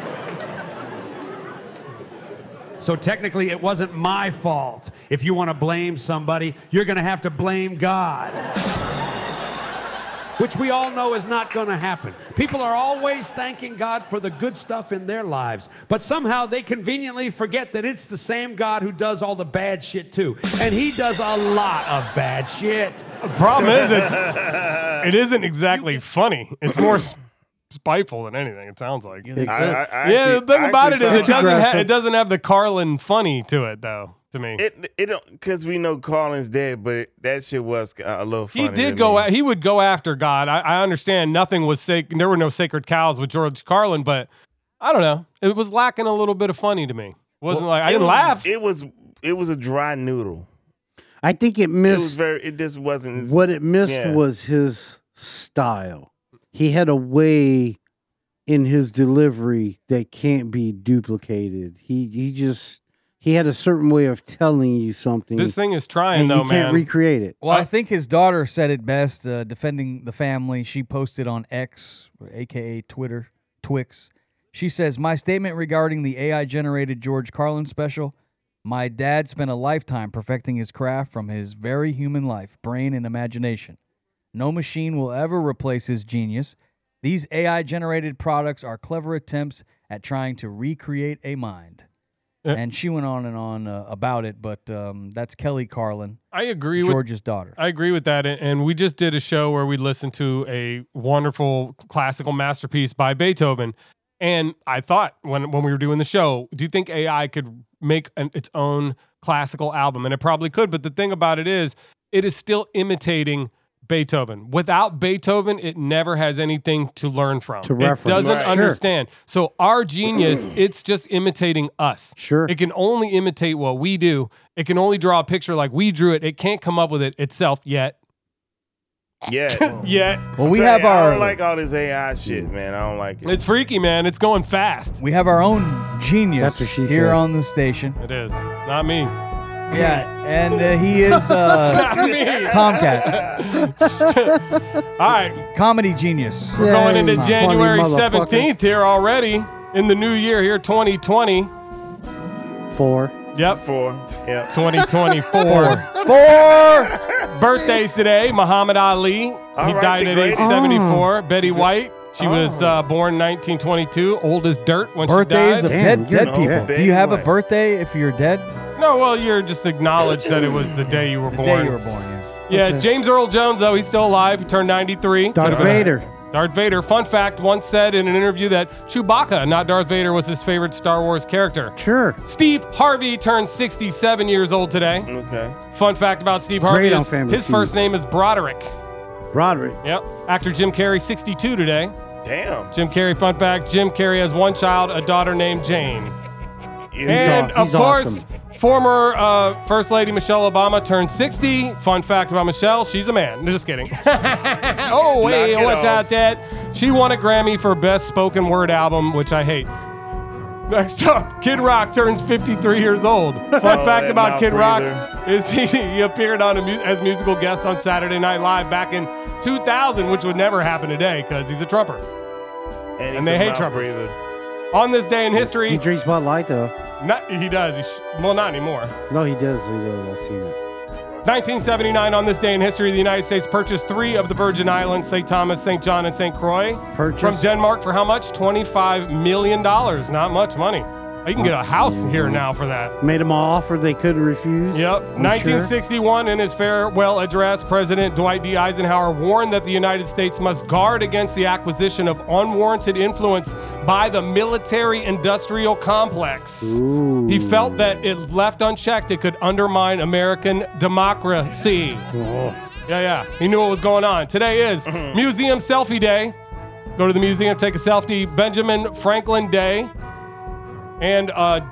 So technically, it wasn't my fault. If you want to blame somebody, you're going to have to blame God. Which we all know is not going to happen. People are always thanking God for the good stuff in their lives, but somehow they conveniently forget that it's the same God who does all the bad shit too. And he does a lot of bad shit. The problem is it isn't exactly funny. It's more spiteful than anything, it sounds like. The thing about it is it doesn't have the Carlin funny to it, though. To me, it don't, because we know Carlin's dead, but that shit was a little funny. He did go. He would go after God. I understand nothing was sacred. There were no sacred cows with George Carlin, but I don't know. It was lacking a little bit of funny to me. I didn't laugh. It was a dry noodle. I think it missed. It just wasn't. What it missed was his style. He had a way in his delivery that can't be duplicated. He had a certain way of telling you something. This thing is trying, though, man. You can't recreate it. Well, I think his daughter said it best, defending the family. She posted on X, a.k.a. Twitter, Twix. She says, my statement regarding the AI-generated George Carlin special, my dad spent a lifetime perfecting his craft from his very human life, brain, and imagination. No machine will ever replace his genius. These AI-generated products are clever attempts at trying to recreate a mind. And she went on and on about it, but that's Kelly Carlin. I agree George's daughter. I agree with that, and we just did a show where we listened to a wonderful classical masterpiece by Beethoven. And I thought when we were doing the show, do you think AI could make its own classical album? And it probably could, but the thing about it is still imitating Beethoven. Without Beethoven, it never has anything to learn from. To reference. It doesn't understand. So our genius, it's just imitating us. Sure. It can only imitate what we do. It can only draw a picture like we drew it. It can't come up with it itself yet. Yeah. Well, we have I don't like all this AI shit, man. I don't like it. It's freaky, man. It's going fast. We have our own genius That's what she here said. on the station. It is. Not me. Yeah, and he is Tomcat. All right. Comedy genius. We're going into Funny January motherfucker. 17th here already in the new year here, 2020. 4. Yep. 4. Yeah. 2024. 4 Birthdays today. Muhammad Ali. He right, died the at age greatest. 74. Betty White. She was born 1922. Old as dirt when birthdays she of died. Damn, dead you're people. dead. Do you have a Betty White. birthday if you're dead? No, well, you're just acknowledged that it was the day you were The born. day you were born, yeah. Yeah, Okay. James Earl Jones, though, he's still alive. He turned 93. Darth Vader. Darth Vader. Fun fact, once said in an interview that Chewbacca, not Darth Vader, was his favorite Star Wars character. Sure. Steve Harvey turned 67 years old today. Okay. Fun fact about Steve Harvey Great on is Family his Feud. first name is Broderick. Broderick. Yep. Actor Jim Carrey, 62 today. Damn. Jim Carrey, fun fact, Jim Carrey has one child, a daughter named Jane. And he's of course, awesome. former First Lady Michelle Obama turned 60. Fun fact about Michelle, she's a man. No, just kidding. Oh, hey, Knock it watch off. out, Dad. She won a Grammy for Best Spoken Word Album, which I hate. Next up, Kid Rock turns 53 years old. Fun fact that about mouth Kid Rock breather. is he appeared on as musical guest on Saturday Night Live back in 2000, which would never happen today because he's a Trumper. And they hate Trump. On this day in history. He drinks Bud Light, though. He does. Well, not anymore. No, he does. I've seen it. 1979, on this day in history, the United States purchased 3 of the Virgin Islands, St. Thomas, St. John, and St. Croix. From Denmark for how much? $25 million. Not much money. You can get a house here now for that. Made them an offer they couldn't refuse. Yep. 1961, in his farewell address, President Dwight D. Eisenhower warned that the United States must guard against the acquisition of unwarranted influence by the military-industrial complex. Ooh. He felt that if left unchecked, it could undermine American democracy. Oh. Yeah. He knew what was going on. Today is Museum Selfie Day. Go to the museum, take a selfie. Benjamin Franklin Day. And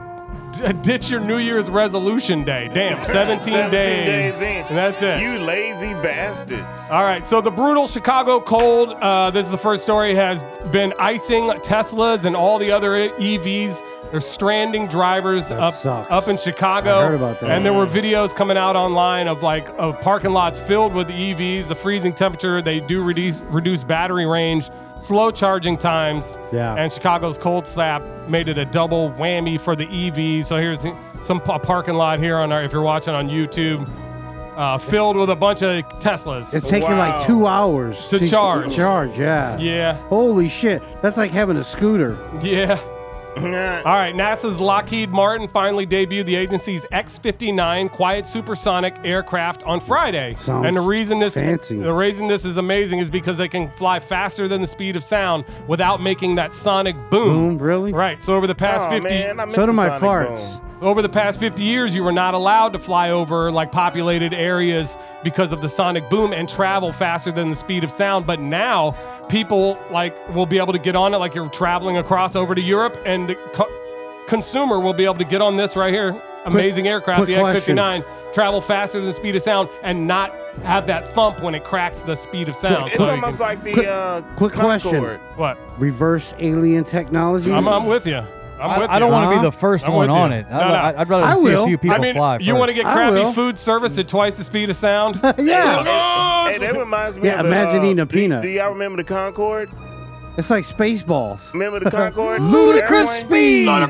ditch your New Year's resolution day. Damn, 17 days in. And that's it. You lazy bastards. All right, so the brutal Chicago cold, this is the first story, has been icing Teslas and all the other EVs. They're stranding drivers up in Chicago. I heard about that. And there were videos coming out online of parking lots filled with EVs, the freezing temperature. They do reduce battery range, slow charging times. Yeah. And Chicago's cold snap made it a double whammy for the EVs. So here's a parking lot here if you're watching on YouTube, filled with a bunch of Teslas. It's taking like 2 hours to charge. To charge, yeah. Yeah. Holy shit. That's like having a scooter. Yeah. All right, NASA's Lockheed Martin finally debuted the agency's X-59 quiet supersonic aircraft on Friday. Sounds and the reason this is amazing is because they can fly faster than the speed of sound without making that sonic boom. Really? Right. So over the past 50 so do my farts. Boom. Over the past 50 years, you were not allowed to fly over populated areas because of the sonic boom and travel faster than the speed of sound. But now people will be able to get on it like you're traveling across over to Europe, and the consumer will be able to get on this right here. Amazing aircraft, the X-59, travel faster than the speed of sound and not have that thump when it cracks the speed of sound. It's almost like the quick question. What? Reverse alien technology? I'm with you. I don't want to be the first one on it. I'd rather see a few people fly first. You want to get crappy food service at twice the speed of sound? Yeah. Hey, that reminds me of imagine eating a peanut. Do y'all remember the Concorde? It's like Spaceballs. Remember the Concorde? Ludicrous speed. All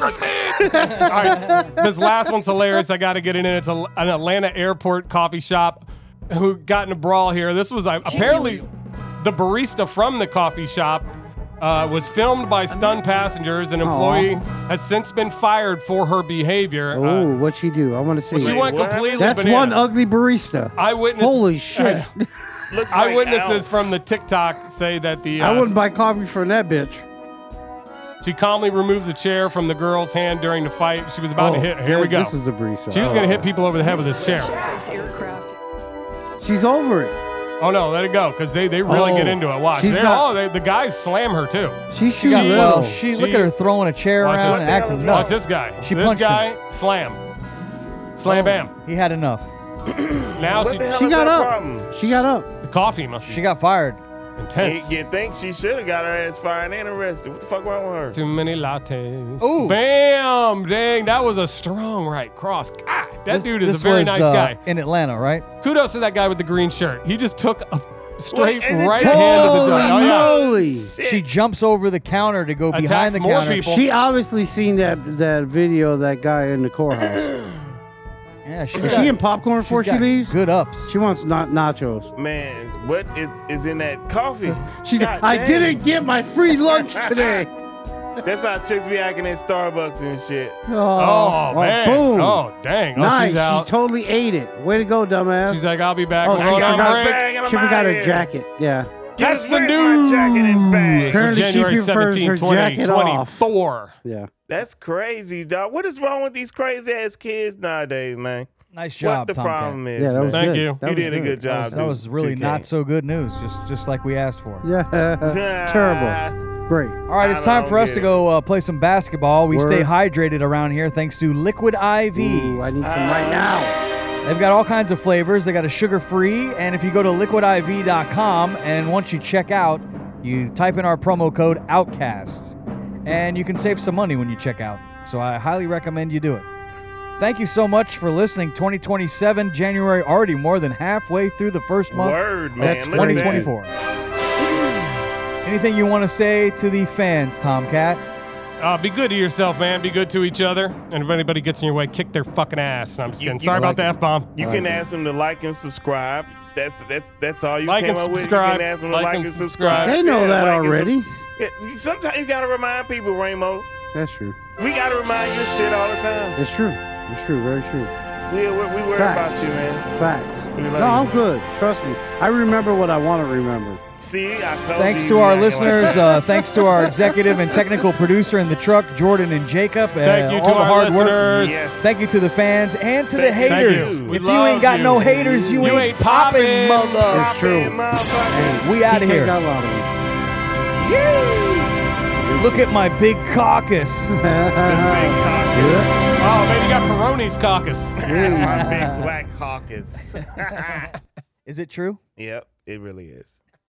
right, this last one's hilarious. I got to get it in. It's an Atlanta airport coffee shop who got in a brawl here. This was apparently the barista from the coffee shop. Was filmed by stunned passengers. An employee has since been fired for her behavior. Oh, what'd she do? I want to see. Well, she went completely That's bananas. One ugly barista. Eyewitness. Holy shit. Eyewitnesses from the TikTok say that I wouldn't buy coffee from that bitch. She calmly removes a chair from the girl's hand during the fight. She was about to hit. Here we go. This is a barista. She was going to hit people over the head with this chair. She's over it. Oh no, let it go, because they really get into it. Watch. The guys slam her too. She's shooting little. Look at her throwing a chair around and acting nuts. Watch this guy. She this punched guy, him. Slam bam. He had enough. Now she got up. She got up. The coffee must be. She got fired. Intense. You think she should have got her ass fired and arrested? What the fuck wrong with her? Too many lattes. Ooh. Bam! Dang, that was a strong right cross. God, that dude is a very nice guy. In Atlanta, right? Kudos to that guy with the green shirt. He just took a straight right hand to the jaw. Holy She jumps over the counter to go behind the counter. People. She obviously seen that video of that guy in the courthouse. Yeah, is she in popcorn before she leaves? Good ups. She wants nachos. Man, what is in that coffee? I didn't get my free lunch today. That's how chicks be acting at Starbucks and shit. Oh man. Boom. Oh, dang. Nice. She's out. She totally ate it. Way to go, dumbass. She's like, I'll be back. Oh, she forgot her jacket. Yeah. That's the news. Apparently she January prefers 17, her jacket off. 2024. Yeah. That's crazy, dog. What is wrong with these crazy ass kids nowadays, man? Nice job, What the Tomcat. problem is? Yeah, that was Thank good. you. You did a good job. That was really not so good news, just like we asked for. Yeah. Terrible. Great. All right, it's time for us to go play some basketball. We stay hydrated around here thanks to Liquid IV. Ooh, I need some right now. They've got all kinds of flavors. They got a sugar-free, and if you go to liquidiv.com and once you check out, you type in our promo code OUTCAST, and you can save some money when you check out. So I highly recommend you do it. Thank you so much for listening. 2027, January, already more than halfway through the first month Word, man. of 2024. Anything you want to say to the fans, Tomcat? Be good to yourself, man. Be good to each other. And if anybody gets in your way, kick their fucking ass. I'm just kidding. Sorry about the F-bomb. You can ask them to like and subscribe. That's all you like came and up with. subscribe. You can ask them to like and subscribe. They know that already. Sometimes you gotta remind people, Ramo. That's true. We gotta remind you shit all the time. It's true. It's true. Very true. We worry about you, man. Facts. No, I'm good. Trust me. I remember what I want to remember. See, I told Thanks you. to our listeners. Thanks to our executive and technical producer in the truck, Jordan and Jacob. Thank you all to the our hard listeners. work. Yes. Thank you to the fans and to the haters. you. We If you love ain't got you. no haters, you ain't popping, mother. It's true. We out of TK here. got a lot of them. Look at my big caucus. Oh, maybe you got Peroni's caucus. My big black caucus. Is it true? Yep, it really is.